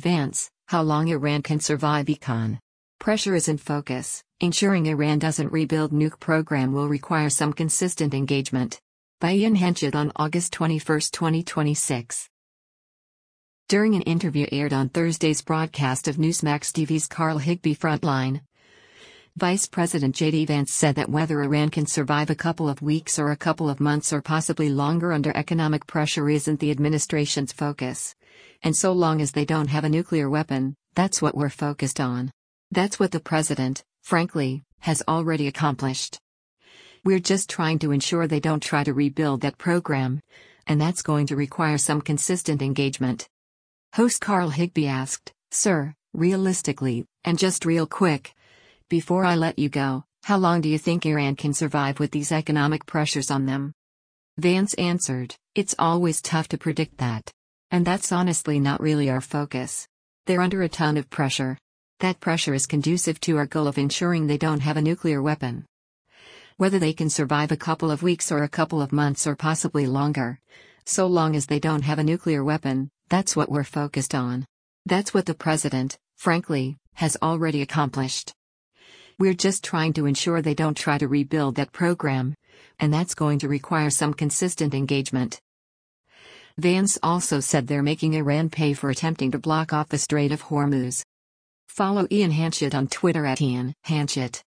Vance, how long Iran can survive econ. Pressure is in focus. Ensuring Iran doesn't rebuild nuke program will require some consistent engagement. By Ian Henchett on August 21, 2026. During an interview aired on Thursday's broadcast of Newsmax TV's Carl Higbie Frontline, Vice President J.D. Vance said that whether Iran can survive a couple of weeks or a couple of months or possibly longer under economic pressure isn't the administration's focus. And so long as they don't have a nuclear weapon, that's what we're focused on. That's what the president, frankly, has already accomplished. We're just trying to ensure they don't try to rebuild that program, and that's going to require some consistent engagement. Host Carl Higbie asked, "Sir, realistically, and just real quick, before I let you go, how long do you think Iran can survive with these economic pressures on them?" Vance answered, "It's always tough to predict that. And that's honestly not really our focus. They're under a ton of pressure. That pressure is conducive to our goal of ensuring they don't have a nuclear weapon. Whether they can survive a couple of weeks or a couple of months or possibly longer, so long as they don't have a nuclear weapon, that's what we're focused on. That's what the president, frankly, has already accomplished. We're just trying to ensure they don't try to rebuild that program, and that's going to require some consistent engagement." Vance also said they're making Iran pay for attempting to block off the Strait of Hormuz. Follow Ian Henchett on Twitter @IanHenchett.